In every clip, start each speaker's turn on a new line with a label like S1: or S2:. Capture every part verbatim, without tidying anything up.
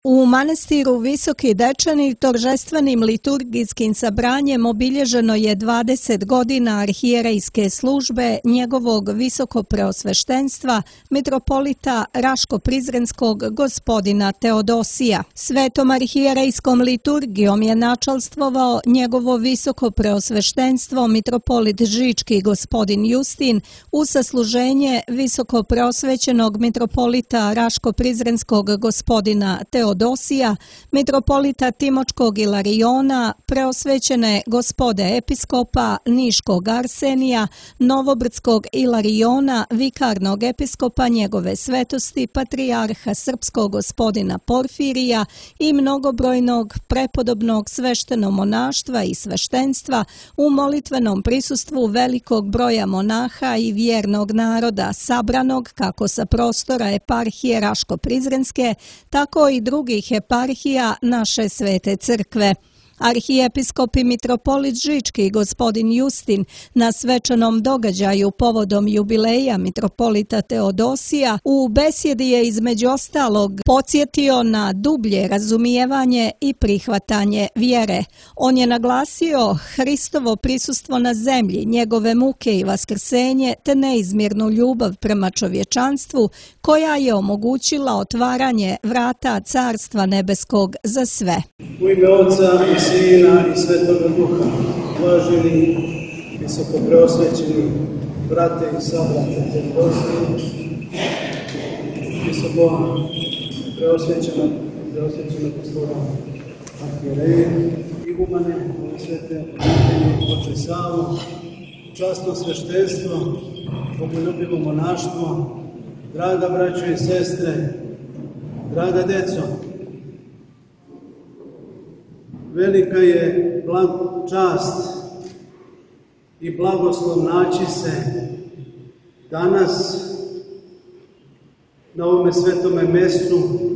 S1: U manastiru Visoki Dečani торжественim liturgijskim sabranjem obilježeno je dvadeset godina arhijerejske službe njegovog visokopreosveštenstva mitropolita Raško-Prizrenskog gospodina Teodosija. Svetom arhijerejskom liturgijom je načalstvovao njegovo visokopreosveštenstvo mitropolit Žički gospodin Justin u sasluženje visokopreosvećenog mitropolita Raško-Prizrenskog gospodina Teodosija, Teodosija, mitropolita Timočkog Ilariona, preosvećene gospode episkopa Niškog Arsenija, Novobrdskog Ilariona, vikarnog episkopa njegove svetosti, patrijarha srpskog gospodina Porfirija i mnogobrojnog prepodobnog sveštenomonaštva i sveštenstva u molitvenom prisustvu velikog broja monaha i vjernog naroda sabranog kako sa prostora eparhije Raško-Prizrenske, tako i drugih eparhija naše svete crkve. Arhijepiskop i mitropolit Žički gospodin Justin na svečanom događaju povodom jubileja mitropolita Teodosija u besjedi je između ostalog podsjetio na dublje razumijevanje i prihvatanje vjere. On je naglasio Hristovo prisustvo na zemlji, njegove muke i vaskrsenje te neizmjernu ljubav prema čovječanstvu koja je omogućila otvaranje vrata Carstva nebeskog za sve.
S2: U ime Oca i Sina i Svetoga Duha, uvaženi visokopreosvećeni brate i sabrate Teodosije, visoko preosvećenog preosvećenog gospoda arhijereje, igumane, svete obitelji, oče Savu, časno sveštenstvo, bogoljubivo monaštvo, draga braćo i sestre, draga deco, velika je čast i blagoslov naći se danas na ovome svetome mjestu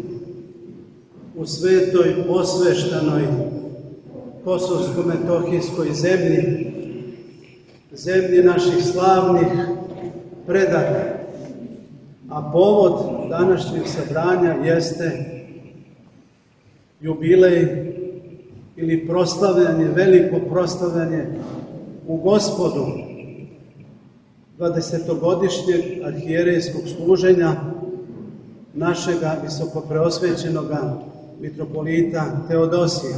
S2: u svetoj posveštanoj kosovsko-metohijskoj zemlji, zemlji naših slavnih predaka. A povod današnjeg sabranja jeste jubilej ili proslavljanje, veliko proslavljanje u Gospodu dvadesetogodišnjeg arhijerejskog služenja našega visokopreosvećenoga mitropolita Teodosija.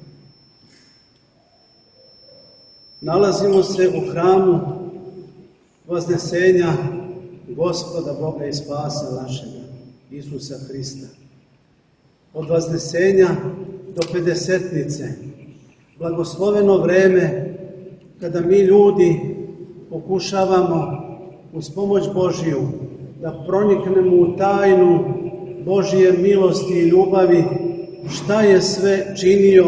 S2: Nalazimo se u hramu Vaznesenja Gospoda Boga i Spasa našega, Isusa Hrista. Od Vaznesenja do Pedesetnice, blagosloveno vreme kada mi ljudi pokušavamo uz pomoć Božiju da proniknemo u tajnu Božije milosti i ljubavi, šta je sve činio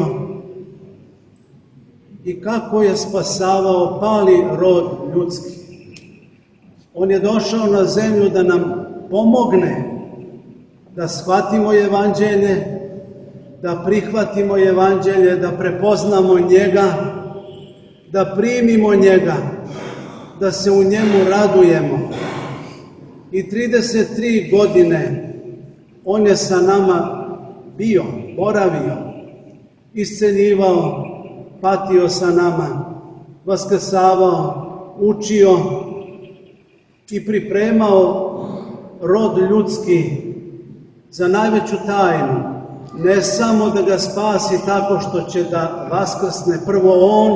S2: i kako je spasavao pali rod ljudski. On je došao na zemlju da nam pomogne da shvatimo evanđelje, da prihvatimo evanđelje, da prepoznamo njega, da primimo njega, da se u njemu radujemo. I trideset tri godine on je sa nama bio, boravio, isceljivao, patio sa nama, vaskrsavao, učio i pripremao rod ljudski za najveću tajnu. Ne samo da ga spasi tako što će da vaskrsne prvo on,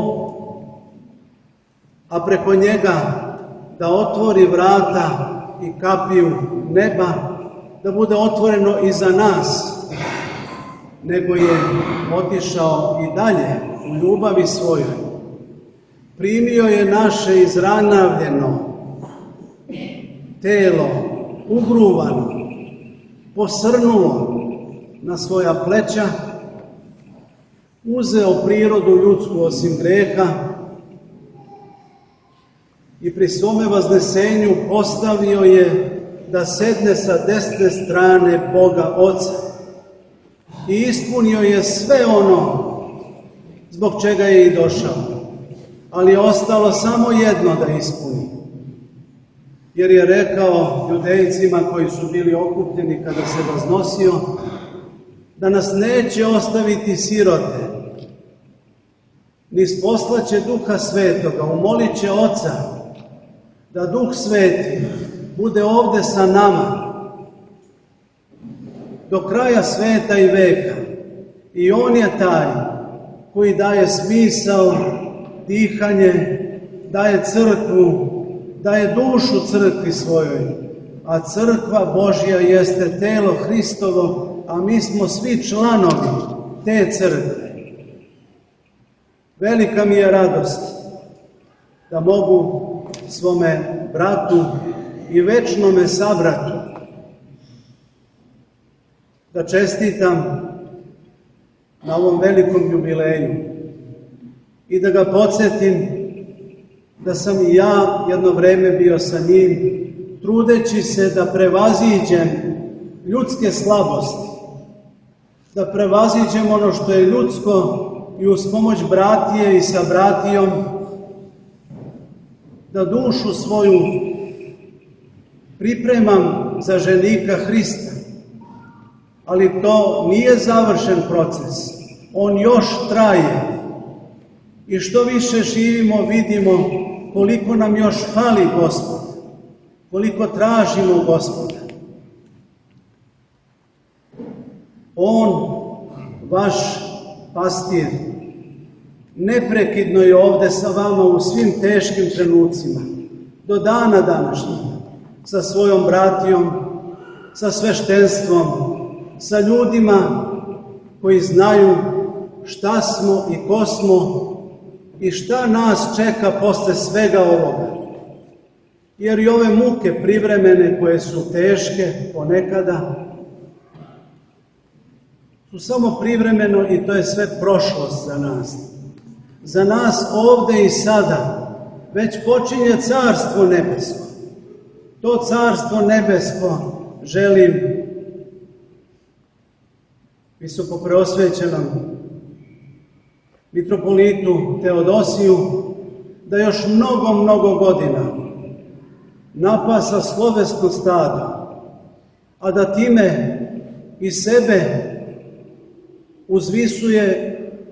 S2: a preko njega da otvori vrata i kapiju neba, da bude otvoreno i za nas, nego je otišao i dalje u ljubavi svojoj. Primio je naše izranavljeno telo, ugruvano, posrnulo na svoja pleća, uzeo prirodu ljudsku osim greha i pri svome vaznesenju postavio je da sedne sa desne strane Boga Oca i ispunio je sve ono zbog čega je i došao, ali je ostalo samo jedno da ispuni. Jer je rekao judejcima koji su bili okupljeni kada se vaznosio, da nas neće ostaviti sirote, ni poslaće Duha Svetoga, umolit će Oca da Duh Sveti bude ovde sa nama do kraja sveta i veka. I On je taj koji daje smisao, dihanje, daje crkvu, daje dušu crkvi svojoj, a crkva Božja jeste telo Hristovo, a mi smo svi članovi te crkve. Velika mi je radost da mogu svome bratu i večnome sabratu da čestitam na ovom velikom jubileju i da ga podsjetim da sam i ja jedno vreme bio sa njim, trudeći se da prevaziđem ljudske slabosti, da prevaziđem ono što je ljudsko i uz pomoć bratije i sa bratijom, da dušu svoju pripremam za ženika Hrista. Ali to nije završen proces, on još traje. I što više živimo, vidimo koliko nam još fali Gospod, koliko tražimo Gospoda. On, vaš pastir, neprekidno je ovde sa vama u svim teškim trenucima, do dana današnjeg, sa svojom bratijom, sa sveštenstvom, sa ljudima koji znaju šta smo i ko smo i šta nas čeka posle svega ovoga. Jer i ove muke privremene koje su teške ponekada su samo privremeno i to je sve prošlost za nas. Za nas ovde i sada već počinje carstvo nebesko. To carstvo nebesko želim visoko preosvećenom mitropolitu Teodosiju da još mnogo, mnogo godina napasa slovesno stado, a da time i sebe uzvisuje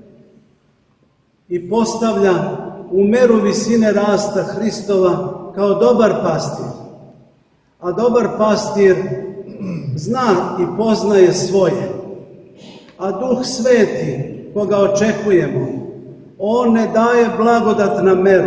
S2: i postavlja u meru visine rasta Hristova kao dobar pastir. A dobar pastir zna i poznaje svoje. A Duh Sveti, koga očekujemo, On ne daje blagodat na meru.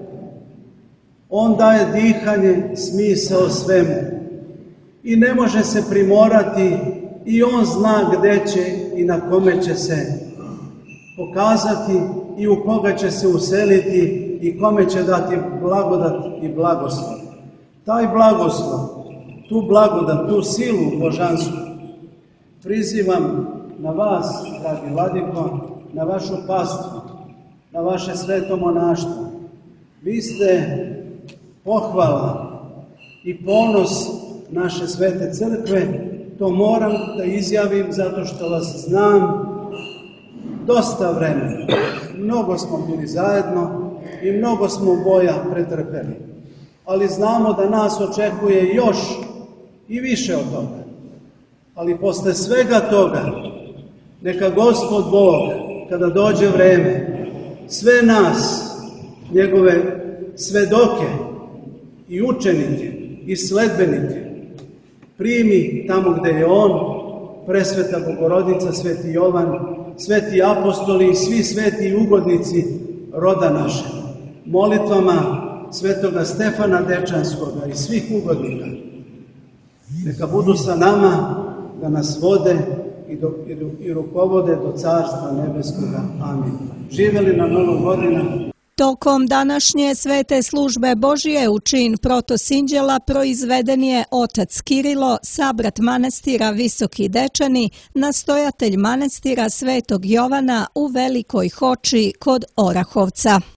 S2: On daje dihanje, smisao svemu. I ne može se primorati i On zna gde će i na kome će se pokazati i u koga će se useliti i kome će dati blagodat i blagoslov. Taj blagoslov, tu blagodat, tu silu božansku prizivam na vas, dragi vladiko, na vašu pastvu, na vaše sveto monaštvo. Vi ste pohvala i ponos naše svete crkve, to moram da izjavim zato što vas znam dosta vremena. Mnogo smo bili zajedno i mnogo smo boja pretrpeli. Ali znamo da nas očekuje još i više od toga. Ali posle svega toga, neka Gospod Bog, kada dođe vreme, sve nas, njegove svedoke i učenike i sledbenike, primi tamo gde je On, presveta Bogorodica, sveti Jovan, sveti apostoli i svi sveti ugodnici roda naše. Molitvama svetoga Stefana Dečanskoga i svih ugodnika. Neka budu sa nama da nas vode i, do, i, do, i rukovode do Carstva Nebeskoga. Amin. Živeli na Novu godinu.
S1: Tokom današnje svete službe Božije u čin protosinđela proizveden je otac Kirilo, sabrat manastira Visoki Dečani, nastojatelj manastira Svetog Jovana u Velikoj Hoči kod Orahovca.